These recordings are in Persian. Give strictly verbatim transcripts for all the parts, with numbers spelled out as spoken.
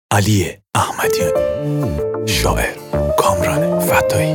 علی احمدیانی، شاعر کامران فتایی.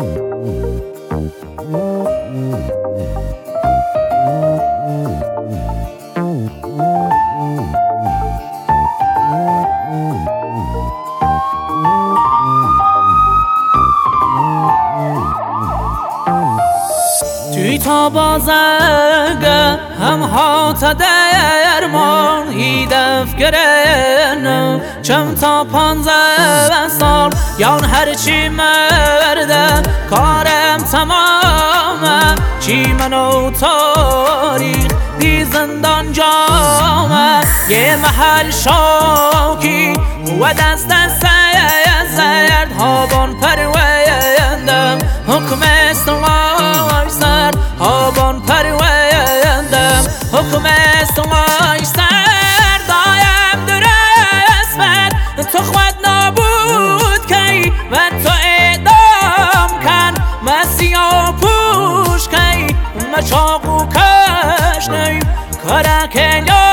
توی تا بازنگه هم هات درمان هیدف گرنم چم تا پانزده سال یان هرچی مرده کارم تمامه چی منو تاریخ بی زندان جامه یه محل شاکی و دست دست زرد هابان پرویندم حکم استوای سر هابان پرویندم حکم استوای سر دایم در اسمت تو خود نابود کی و تو اعدام کن مسیح پوش کی ما چاقو کش نی کرک